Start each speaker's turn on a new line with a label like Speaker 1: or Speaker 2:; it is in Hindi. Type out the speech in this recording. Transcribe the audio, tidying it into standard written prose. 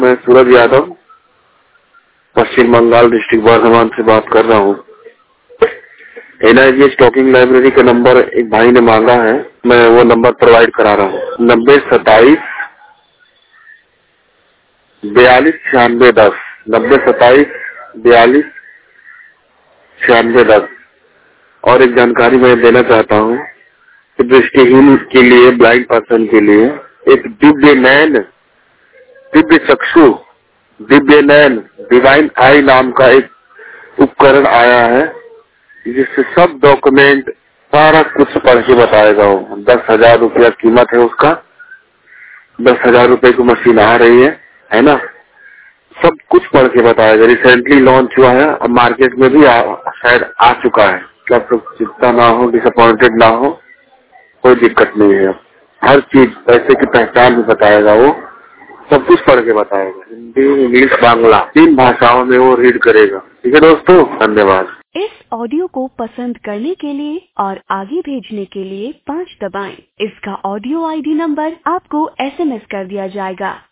Speaker 1: मैं सूरज यादव पश्चिम बंगाल डिस्ट्रिक्ट बर्धमान से बात कर रहा हूँ। NIGH टॉकिंग लाइब्रेरी का नंबर एक भाई ने मांगा है, मैं वो नंबर प्रोवाइड करा रहा हूँ। 9027 42 96 10 9027 42 96 10। और एक जानकारी मैं देना चाहता हूँ कि दृष्टिहीन के लिए, ब्लाइंड पर्सन के लिए एक दिव्य नैन, दिव्य चक्षु, दिव्य नैन, डिवाइन आई नाम का एक उपकरण आया है, जिससे सब डॉक्यूमेंट सारा कुछ पढ़ के बताएगा। वो 10,000 रुपया कीमत है उसका। 10,000 रुपए की मशीन आ रही है ना। सब कुछ पढ़ के बताएगा। रिसेंटली लॉन्च हुआ है और मार्केट में भी शायद आ चुका है। आप लोग चिंता ना हो, डिसअपॉइंटेड ना हो, कोई दिक्कत नहीं है। हर चीज, पैसे की पहचान भी बताएगा वो, सब कुछ पढ़ के बताएगा। हिंदी, इंग्लिश, बांग्ला 3 भाषाओं में वो रीड करेगा। ठीक है दोस्तों, धन्यवाद।
Speaker 2: इस ऑडियो को पसंद करने के लिए और आगे भेजने के लिए 5 दबाएं। इसका ऑडियो ID नंबर आपको SMS कर दिया जाएगा।